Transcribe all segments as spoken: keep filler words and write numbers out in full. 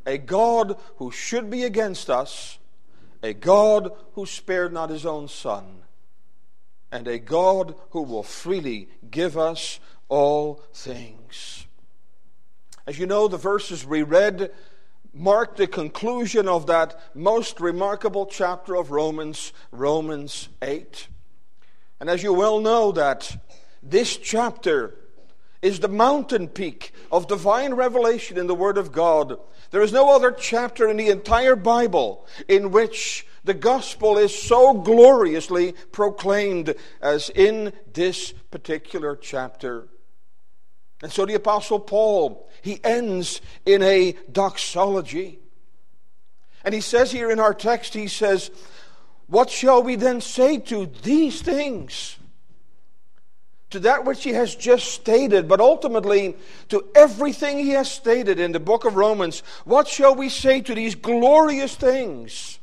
a God who should be against us, a God who spared not his own Son, and a God who will freely give us all things. As you know, the verses we read mark the conclusion of that most remarkable chapter of Romans, Romans eight. And as you well know, that this chapter is the mountain peak of divine revelation in the Word of God. There is no other chapter in the entire Bible in which the gospel is so gloriously proclaimed as in this particular chapter. And so the Apostle Paul, he ends in a doxology. And he says here in our text, he says, what shall we then say to these things? To that which he has just stated, but ultimately to everything he has stated in the book of Romans. What shall we say to these glorious things?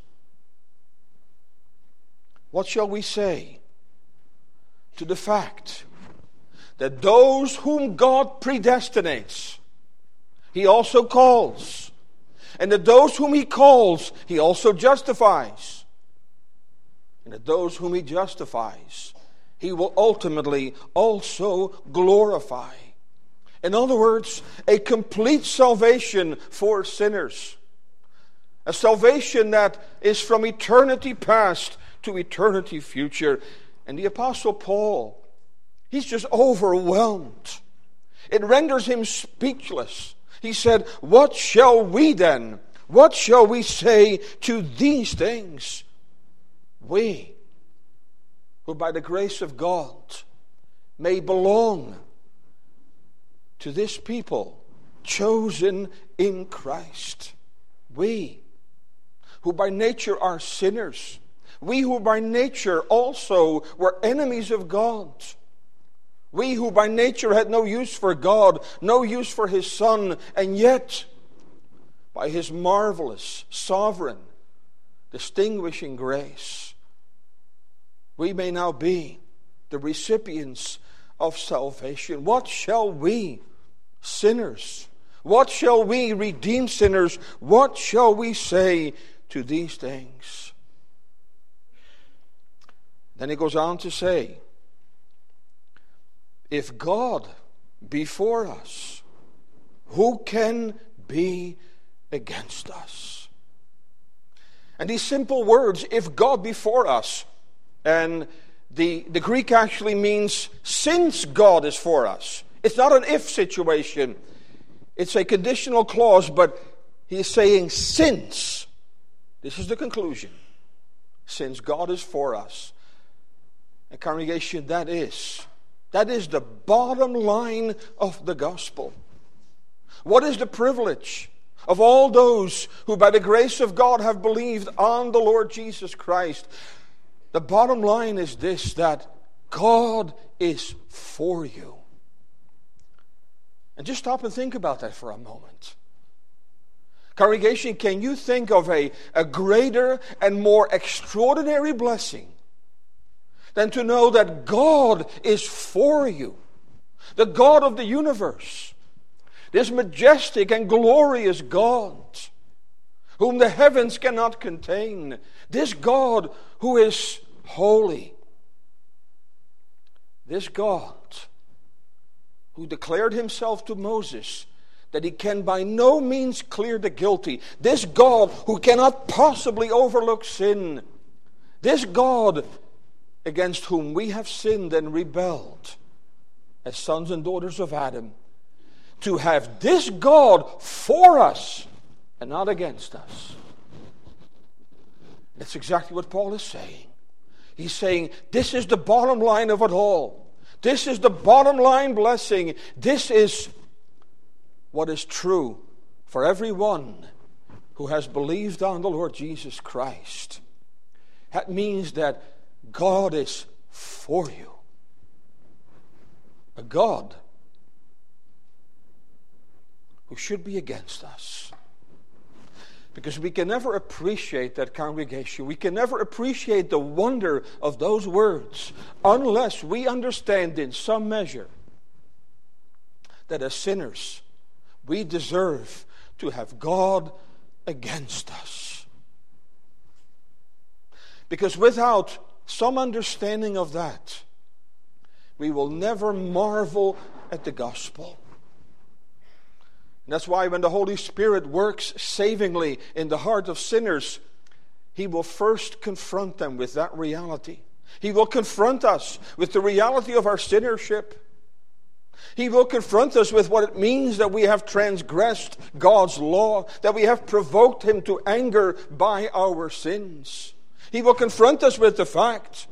What shall we say to the fact that those whom God predestinates, he also calls, and that those whom he calls, he also justifies, and that those whom he justifies, he will ultimately also glorify. In other words, a complete salvation for sinners. A salvation that is from eternity past to eternity future. And the Apostle Paul, he's just overwhelmed. It renders him speechless. He said, what shall we then? What shall we say to these things? We, who by the grace of God may belong to this people chosen in Christ. We, who by nature are sinners. We who by nature also were enemies of God. We who by nature had no use for God, no use for his Son, and yet by his marvelous, sovereign, distinguishing grace, we may now be the recipients of salvation. What shall we, sinners? What shall we, redeemed sinners? What shall we say to these things? Then he goes on to say, if God be for us, who can be against us? And these simple words, if God be for us, and the, the Greek actually means since God is for us. It's not an if situation. It's a conditional clause, but he is saying since. This is the conclusion. Since God is for us. And congregation, that is. That is the bottom line of the gospel. What is the privilege of all those who by the grace of God have believed on the Lord Jesus Christ? The bottom line is this, that God is for you. And just stop and think about that for a moment. Congregation, can you think of a, a greater and more extraordinary blessing than to know that God is for you? The God of the universe, this majestic and glorious God, whom the heavens cannot contain, this God who is holy, this God who declared himself to Moses that he can by no means clear the guilty, this God who cannot possibly overlook sin, this God against whom we have sinned and rebelled as sons and daughters of Adam, to have this God for us and not against us. That's exactly what Paul is saying. He's saying, this is the bottom line of it all. This is the bottom line blessing. This is what is true for everyone who has believed on the Lord Jesus Christ. That means that God is for you. A God who should be against us. Because we can never appreciate that, congregation. We can never appreciate the wonder of those words unless we understand in some measure that as sinners, we deserve to have God against us. Because without some understanding of that, we will never marvel at the gospel. And that's why when the Holy Spirit works savingly in the heart of sinners, He will first confront them with that reality. He will confront us with the reality of our sinnership. He will confront us with what it means that we have transgressed God's law, that we have provoked Him to anger by our sins. He will confront us with the fact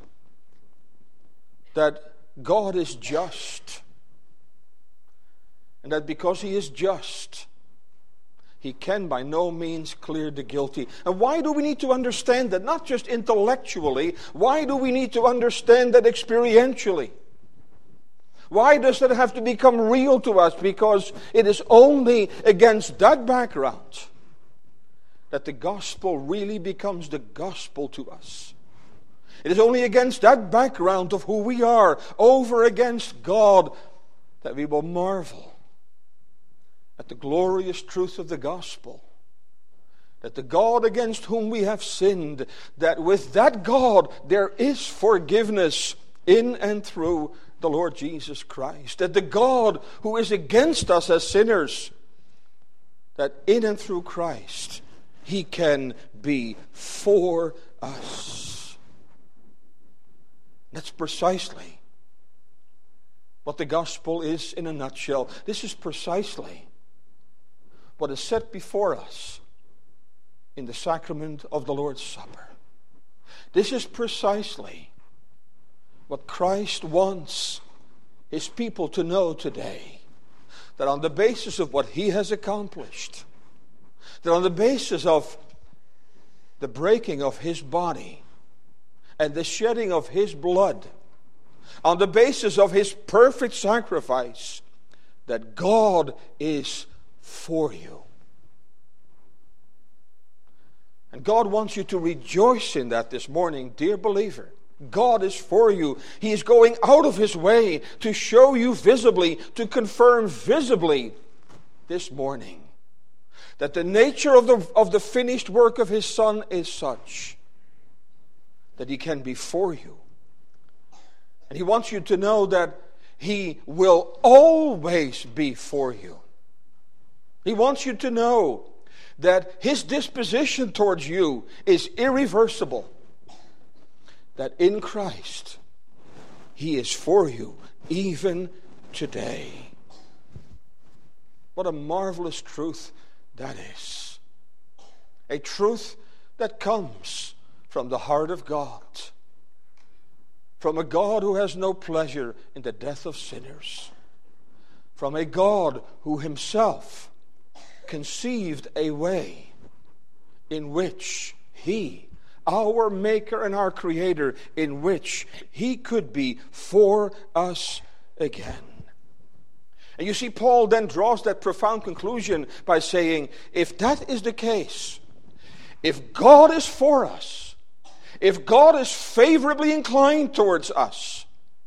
that God is just, and that because He is just, He can by no means clear the guilty. And why do we need to understand that? Not just intellectually. Why do we need to understand that experientially? Why does that have to become real to us? Because it is only against that background that the gospel really becomes the gospel to us. It is only against that background of who we are over against God that we will marvel at the glorious truth of the gospel. That the God against whom we have sinned, that with that God there is forgiveness in and through the Lord Jesus Christ. That the God who is against us as sinners, that in and through Christ He can be for us. That's precisely what the gospel is in a nutshell. This is precisely what is set before us in the sacrament of the Lord's Supper. This is precisely what Christ wants His people to know today. That on the basis of what He has accomplished, that on the basis of the breaking of His body and the shedding of His blood, on the basis of His perfect sacrifice, that God is for you. And God wants you to rejoice in that this morning, dear believer. God is for you. He is going out of His way to show you visibly, to confirm visibly this morning that the nature of the, of the finished work of His Son is such that He can be for you. And He wants you to know that He will always be for you. He wants you to know that His disposition towards you is irreversible. That in Christ He is for you even today. What a marvelous truth that is. A truth that comes from the heart of God. From a God who has no pleasure in the death of sinners. From a God who Himself conceived a way in which He, our Maker and our Creator, in which He could be for us again. And you see, Paul then draws that profound conclusion by saying, if that is the case, if God is for us, if God is favorably inclined towards us,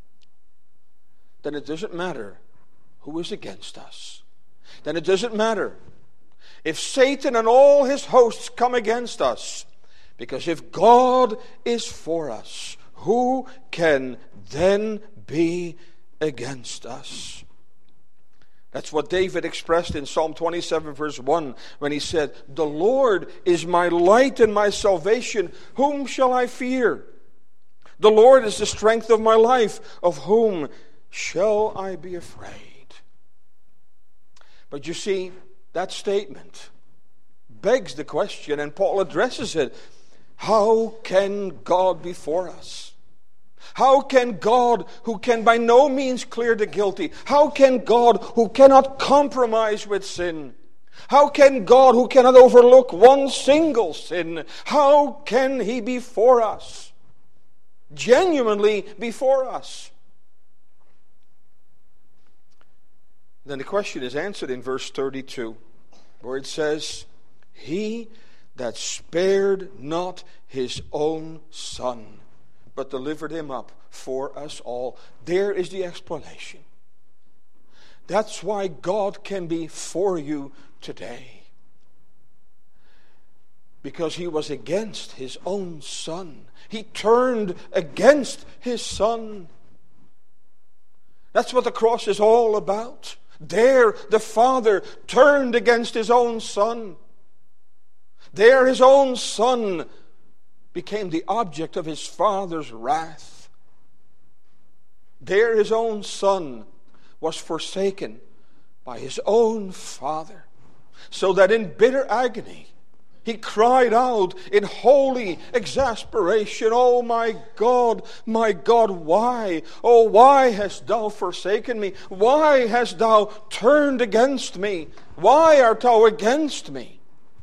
then it doesn't matter who is against us. Then it doesn't matter if Satan and all his hosts come against us. Because if God is for us, who can then be against us? That's what David expressed in Psalm twenty-seven verse one when he said, "The Lord is my light and my salvation. Whom shall I fear? The Lord is the strength of my life. Of whom shall I be afraid?" But you see, that statement begs the question, and Paul addresses it. How can God be for us? How can God, who can by no means clear the guilty, how can God, who cannot compromise with sin, how can God, who cannot overlook one single sin, how can He be for us? Genuinely be for us? Then the question is answered in verse thirty-two, where it says, "He that spared not His own Son, but delivered Him up for us all." There is the explanation. That's why God can be for you today. because he was against his own Son. He turned against his Son. That's what the cross is all about. There, the Father turned against his own Son. There, his own Son became the object of his Father's wrath. There, his own Son was forsaken by his own Father, so that in bitter agony he cried out in holy exasperation, "Oh my God, my God, why? Oh, why hast thou forsaken me? Why hast thou turned against me? Why art thou against me?"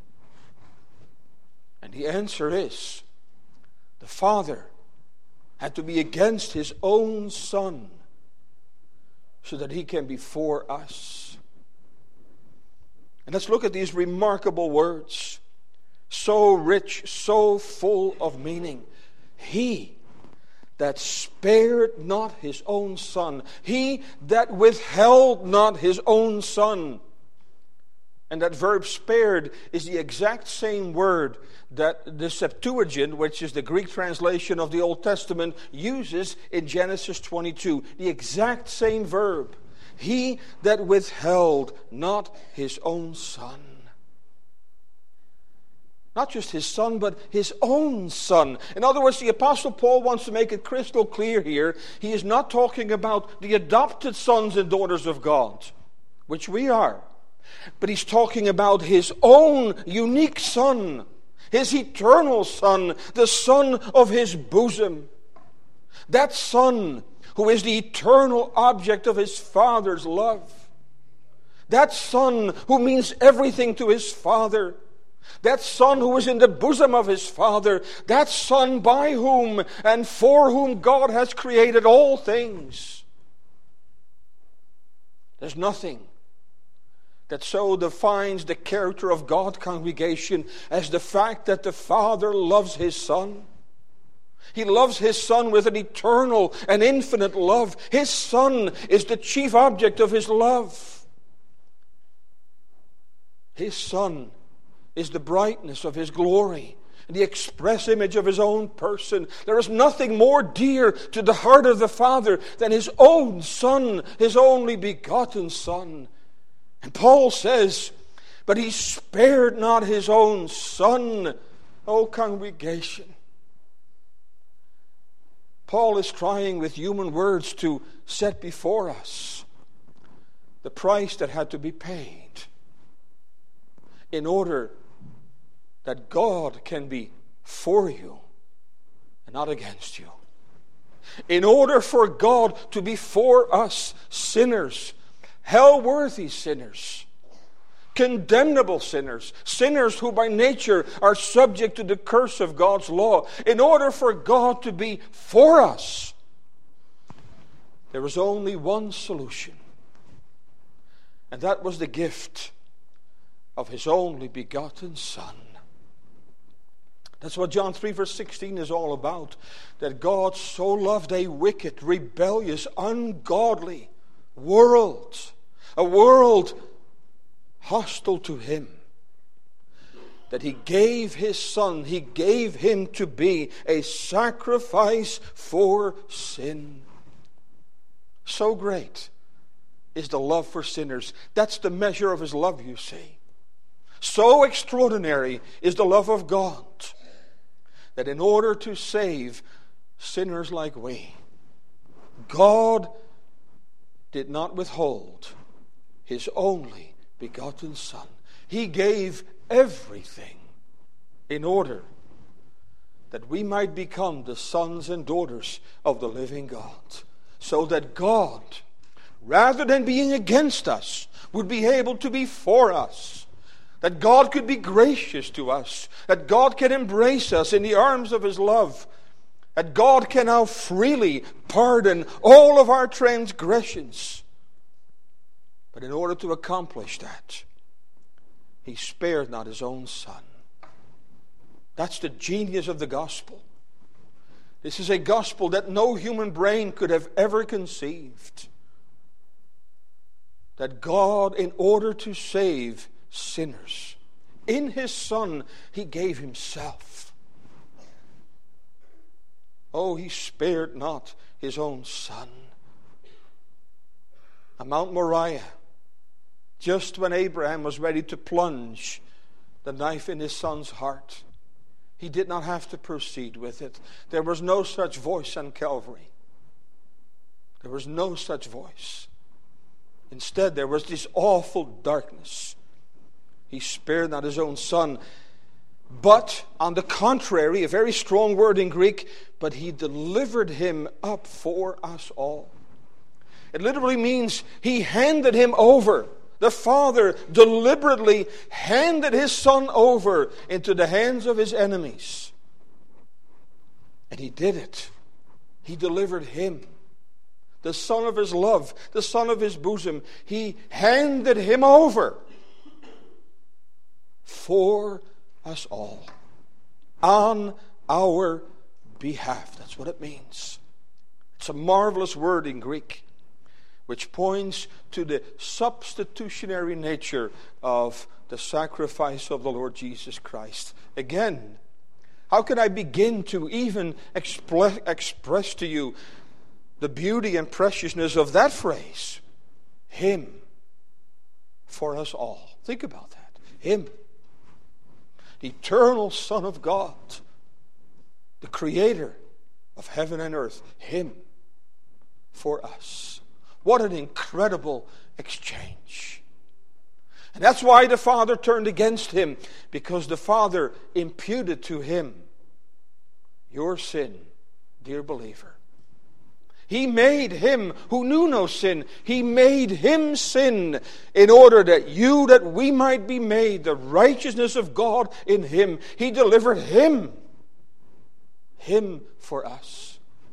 And the answer is, the Father had to be against his own Son so that he can be for us. And let's look at these remarkable words. So rich, so full of meaning. He that spared not his own Son. He that withheld not his own Son. And that verb spared is the exact same word that the Septuagint, which is the Greek translation of the Old Testament, uses in Genesis twenty-two. The exact same verb. He that withheld not his own Son. Not just his Son, but his own Son. In other words, the Apostle Paul wants to make it crystal clear here. He is not talking about the adopted sons and daughters of God, which we are. But he's talking about his own unique Son, his eternal Son, the Son of his bosom. That Son who is the eternal object of his Father's love. That Son who means everything to his Father. That Son who is in the bosom of his Father. That Son by whom and for whom God has created all things. There's nothing that so defines the character of God, congregation, as the fact that the Father loves his Son. He loves his Son with an eternal and infinite love. His Son is the chief object of his love. His Son is the brightness of his glory, the express image of his own person. There is nothing more dear to the heart of the Father than his own Son, his only begotten Son. And Paul says, but he spared not his own Son. O congregation. Paul is trying with human words to set before us the price that had to be paid in order that God can be for you and not against you. In order for God to be for us sinners, hell-worthy sinners, condemnable sinners, sinners who by nature are subject to the curse of God's law. In order for God to be for us, there was only one solution. And that was the gift of his only begotten Son. That's what John three verse sixteen is all about. That God so loved a wicked, rebellious, ungodly world. A world hostile to him. That he gave his Son, he gave him to be a sacrifice for sin. So great is the love for sinners. That's the measure of his love, you see. So extraordinary is the love of God that in order to save sinners like we, God did not withhold his only begotten Son. He gave everything in order that we might become the sons and daughters of the living God. So that God, rather than being against us, would be able to be for us. That God could be gracious to us. That God can embrace us in the arms of his love. That God can now freely pardon all of our transgressions. But in order to accomplish that, he spared not his own Son. That's the genius of the gospel. This is a gospel that no human brain could have ever conceived. That God, in order to save sinners, In his Son, he gave himself. Oh, he spared not his own Son. On Mount Moriah, just when Abraham was ready to plunge the knife in his son's heart, he did not have to proceed with it. There was no such voice on Calvary. There was no such voice. Instead, there was this awful darkness. He spared not his own Son, but on the contrary, a very strong word in Greek, but he delivered him up for us all. It literally means he handed him over. The Father deliberately handed his Son over into the hands of his enemies. And he did it. He delivered him, the Son of his love, the Son of his bosom. He handed him over for us all, on our behalf. That's what it means. It's a marvelous word in Greek, which points to the substitutionary nature of the sacrifice of the Lord Jesus Christ. Again, how can I begin to even expl- express to you the beauty and preciousness of that phrase? Him for us all. Think about that. Him. The eternal Son of God. The Creator of heaven and earth. Him for us. What an incredible exchange. And that's why the Father turned against him, because the Father imputed to him your sin, dear believer. He made him who knew no sin, he made him sin in order that you, that we might be made the righteousness of God in him. He delivered him, him for us.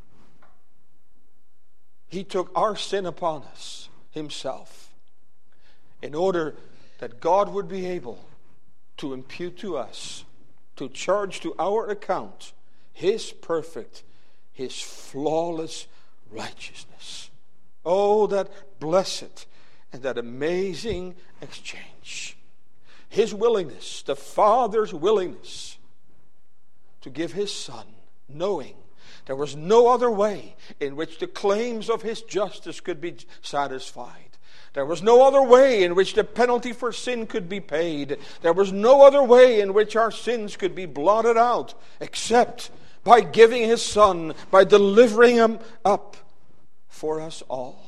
He took our sin upon us himself in order that God would be able to impute to us, to charge to our account his perfect, his flawless righteousness. Oh, that blessed and that amazing exchange. His willingness, the Father's willingness to give his Son, knowing there was no other way in which the claims of his justice could be satisfied. There was no other way in which the penalty for sin could be paid. There was no other way in which our sins could be blotted out except by giving his Son, by delivering him up for us all.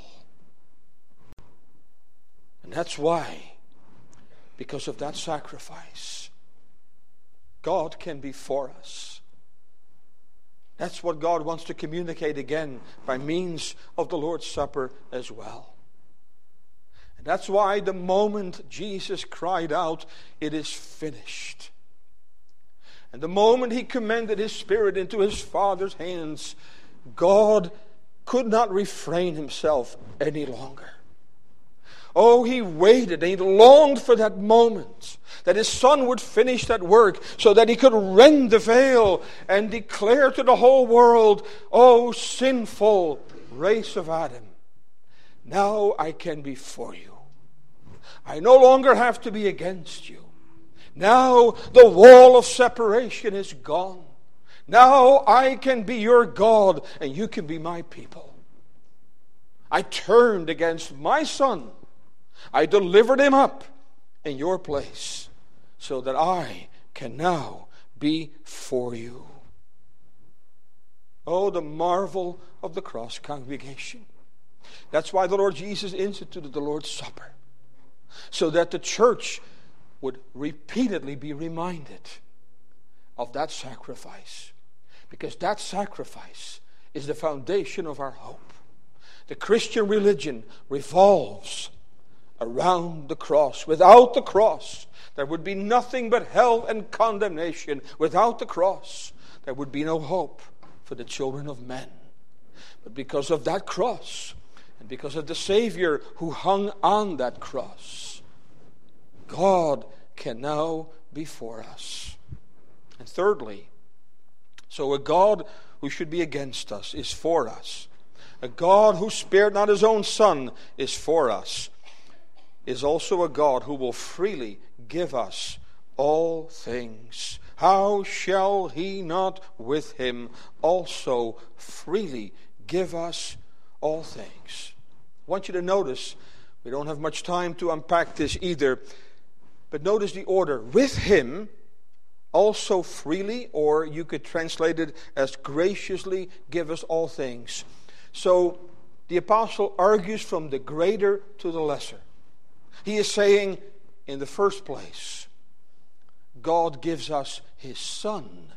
And that's why, because of that sacrifice, God can be for us. That's what God wants to communicate again by means of the Lord's Supper as well. And that's why the moment Jesus cried out, "It is finished," and the moment he commended his spirit into his Father's hands, God could not refrain himself any longer. Oh, he waited and he longed for that moment that his Son would finish that work so that he could rend the veil and declare to the whole world, "Oh, sinful race of Adam, now I can be for you. I no longer have to be against you. Now the wall of separation is gone. Now I can be your God and you can be my people. I turned against my Son. I delivered him up in your place so that I can now be for you." Oh, the marvel of the cross, congregation. That's why the Lord Jesus instituted the Lord's Supper, so that the church would repeatedly be reminded of that sacrifice. Because that sacrifice is the foundation of our hope. The Christian religion revolves around the cross. Without the cross, there would be nothing but hell and condemnation. Without the cross, there would be no hope for the children of men. But because of that cross, and because of the Savior who hung on that cross, God can now be for us. And thirdly, so a God who should be against us is for us. A God who spared not his own Son is for us. Is also a God who will freely give us all things, how shall he not with him also freely give us all things? I want you to notice, we don't have much time to unpack this either, but notice the order. With him also freely, or you could translate it as graciously give us all things. So the apostle argues from the greater to the lesser. He is saying, in the first place, God gives us his Son.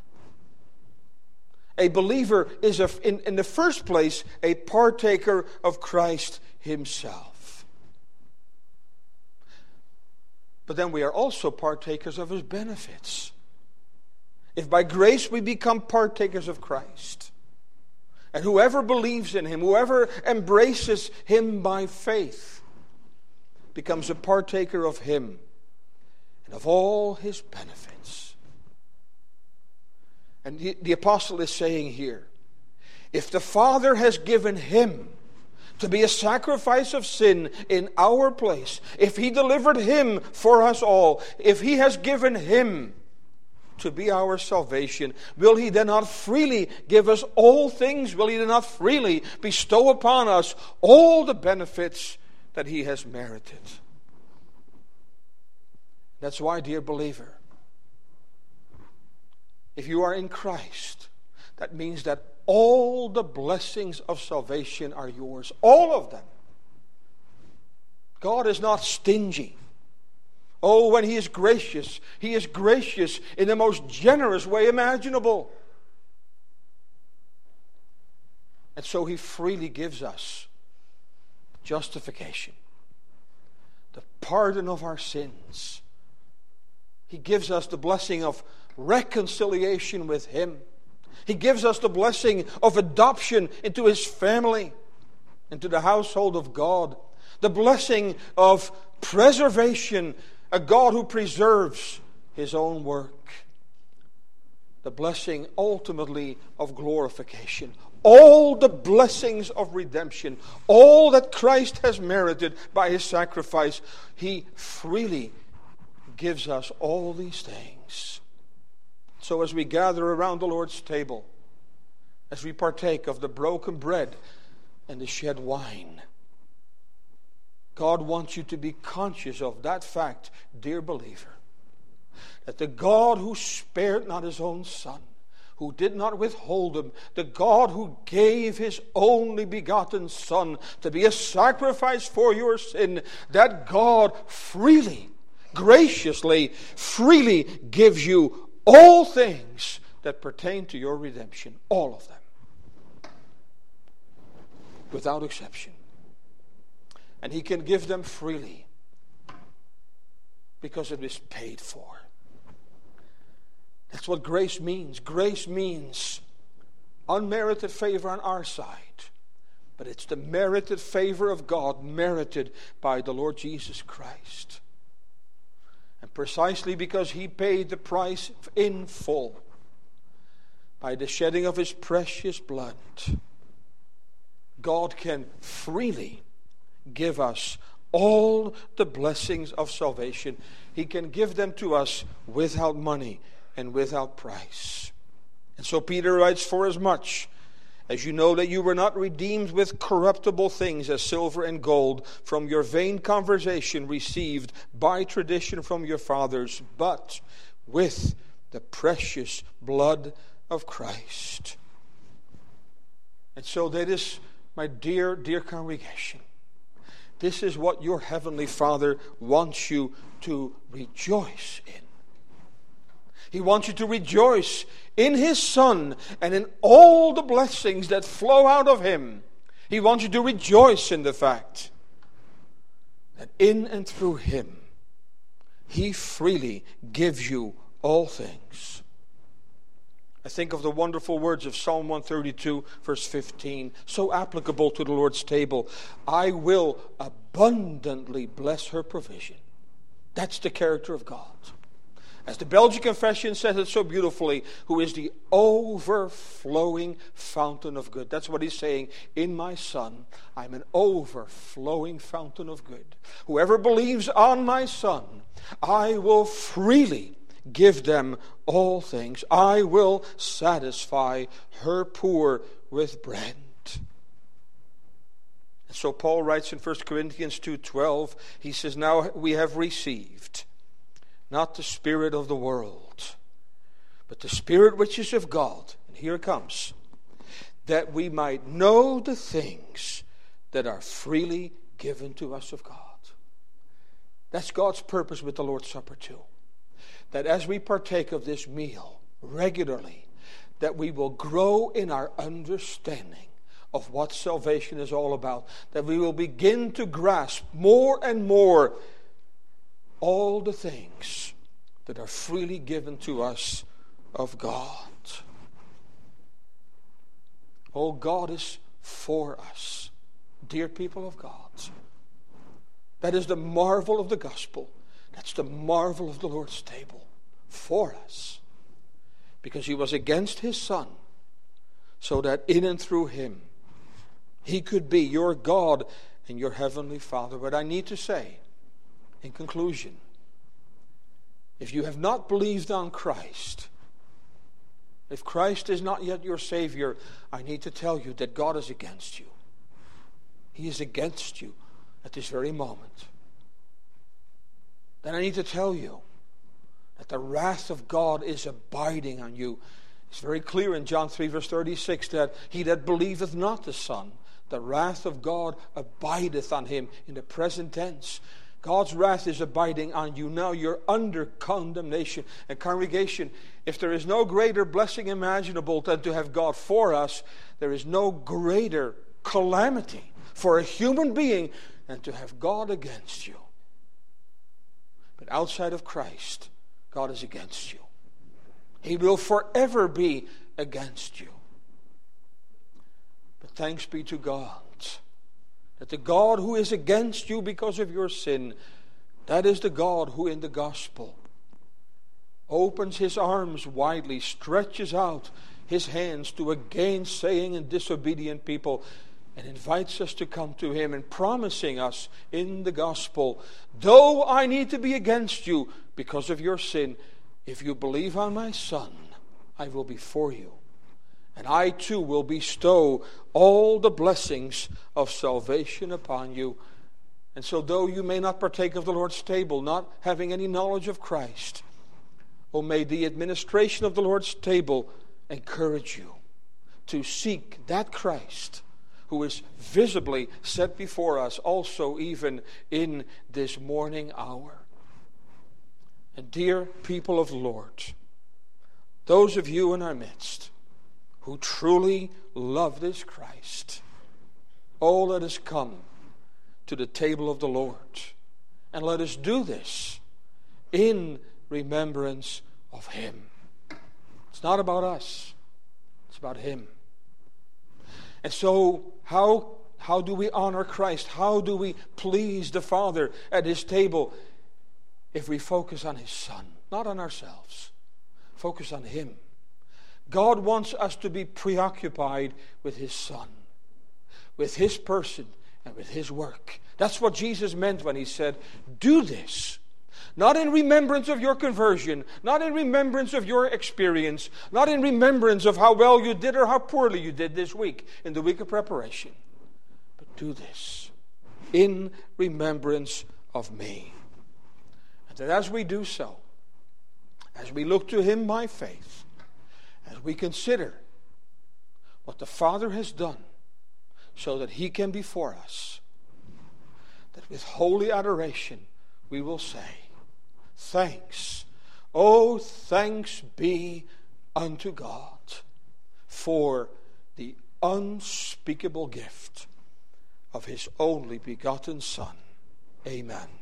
A believer is, a, in, in the first place, a partaker of Christ himself. But then we are also partakers of his benefits. If by grace we become partakers of Christ, and whoever believes in him, whoever embraces him by faith, becomes a partaker of him and of all his benefits. And the, the apostle is saying here, if the Father has given him to be a sacrifice of sin in our place, if he delivered him for us all, if he has given him to be our salvation, will he then not freely give us all things? Will he then not freely bestow upon us all the benefits that he has merited? That's why, dear believer, if you are in Christ, that means that all the blessings of salvation are yours. All of them. God is not stingy. Oh, when he is gracious, he is gracious in the most generous way imaginable. And so he freely gives us justification, the pardon of our sins. He gives us the blessing of reconciliation with him. He gives us the blessing of adoption into his family, into the household of God. The blessing of preservation, a God who preserves his own work. The blessing ultimately of glorification. All the blessings of redemption, all that Christ has merited by his sacrifice, he freely gives us all these things. So as we gather around the Lord's table, as we partake of the broken bread and the shed wine, God wants you to be conscious of that fact, dear believer, that the God who spared not his own Son, who did not withhold him, the God who gave his only begotten Son to be a sacrifice for your sin, that God freely, graciously, freely gives you all things that pertain to your redemption. All of them. Without exception. And he can give them freely because it is paid for. That's what grace means. Grace means unmerited favor on our side, but it's the merited favor of God, merited by the Lord Jesus Christ. And precisely because he paid the price in full by the shedding of his precious blood, God can freely give us all the blessings of salvation. He can give them to us without money and without price. And so Peter writes, for as much as you know that you were not redeemed with corruptible things as silver and gold from your vain conversation received by tradition from your fathers, but with the precious blood of Christ. And so that is, my dear, dear congregation, this is what your Heavenly Father wants you to rejoice in. He wants you to rejoice in his Son and in all the blessings that flow out of him. He wants you to rejoice in the fact that in and through him, he freely gives you all things. I think of the wonderful words of Psalm one thirty-two, verse fifteen, so applicable to the Lord's table. I will abundantly bless her provision. That's the character of God. As the Belgian Confession says it so beautifully, who is the overflowing fountain of good. That's what he's saying. In my Son, I'm an overflowing fountain of good. Whoever believes on my Son, I will freely give them all things. I will satisfy her poor with bread. And so Paul writes in First Corinthians two twelve, he says, now we have received not the spirit of the world, but the Spirit which is of God. And here it comes. That we might know the things that are freely given to us of God. That's God's purpose with the Lord's Supper too. That as we partake of this meal regularly, that we will grow in our understanding of what salvation is all about. That we will begin to grasp more and more all the things that are freely given to us of God. Oh, God is for us, dear people of God. That is the marvel of the gospel. That's the marvel of the Lord's table. For us. Because he was against his Son, so that in and through him, he could be your God and your heavenly Father. But I need to say, in conclusion, if you have not believed on Christ, if Christ is not yet your Savior, I need to tell you that God is against you. He is against you at this very moment. Then I need to tell you that the wrath of God is abiding on you. It's very clear in John three verse thirty-six that he that believeth not the Son, the wrath of God abideth on him in the present tense. God's wrath is abiding on you now. You're under condemnation. And congregation, if there is no greater blessing imaginable than to have God for us, there is no greater calamity for a human being than to have God against you. But outside of Christ, God is against you. He will forever be against you. But thanks be to God, that the God who is against you because of your sin, that is the God who in the gospel opens his arms widely, stretches out his hands to a gainsaying and disobedient people, and invites us to come to him, and promising us in the gospel, though I need to be against you because of your sin, if you believe on my Son, I will be for you. And I too will bestow all the blessings of salvation upon you. And so though you may not partake of the Lord's table, not having any knowledge of Christ, oh, may the administration of the Lord's table encourage you to seek that Christ who is visibly set before us also even in this morning hour. And dear people of the Lord, those of you in our midst who truly love this Christ, oh, let us come to the table of the Lord, and let us do this in remembrance of him. It's not about us, it's about him. And so how, how do we honor Christ? How do we please the Father at his table? If we focus on his Son, not on ourselves. Focus on him. God wants us to be preoccupied with his Son, with his person, and with his work. That's what Jesus meant when he said, do this. Not in remembrance of your conversion, not in remembrance of your experience, not in remembrance of how well you did or how poorly you did this week, in the week of preparation. But do this in remembrance of me. And that as we do so, as we look to him by faith, as we consider what the Father has done so that he can be for us, that with holy adoration we will say, thanks, oh thanks be unto God for the unspeakable gift of his only begotten Son. Amen.